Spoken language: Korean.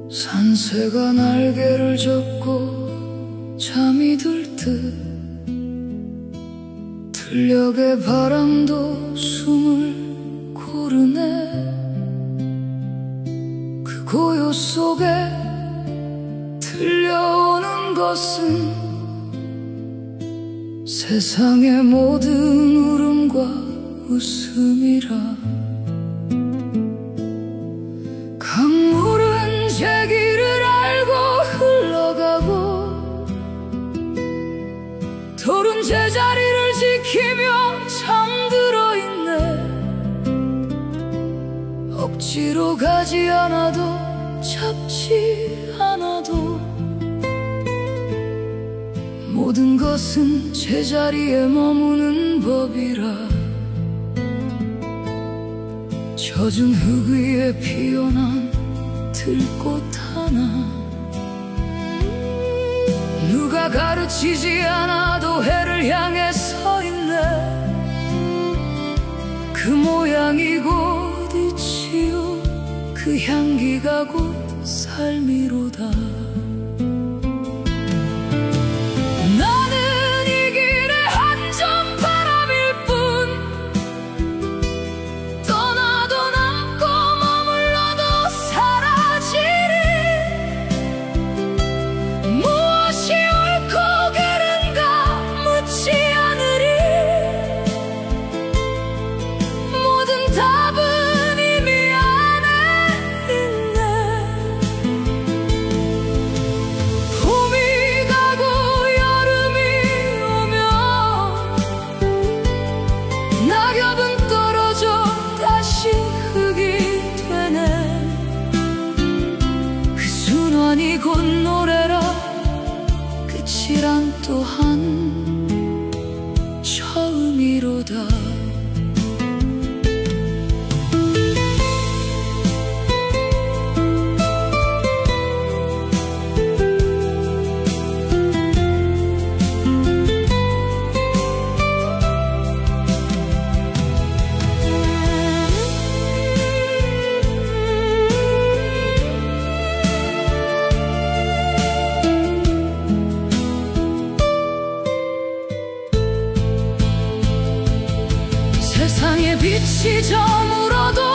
산새가 날개를 접고 잠이 들 듯 들녘의 바람도 숨을 고르네. 그 고요 속에 들려오는 것은 세상의 모든 울음과 웃음이라. 강물은 제 길을 알고 흘러가고 돌은 제자리를 지키며 잠들어 있네. 억지로 가지 않아도 잡지 않아도 모든 것은 제자리에 머무는 법이라. 젖은 흙 위에 피어난 들꽃 하나, 누가 가르치지 않아도 해를 향해 서 있네. 그 모양이 곧 이치요, 그 향기가 곧 삶이로다. 순환이 곧 노래라. 끝이란 또한 처음이로다. 세상의 빛이 저물어도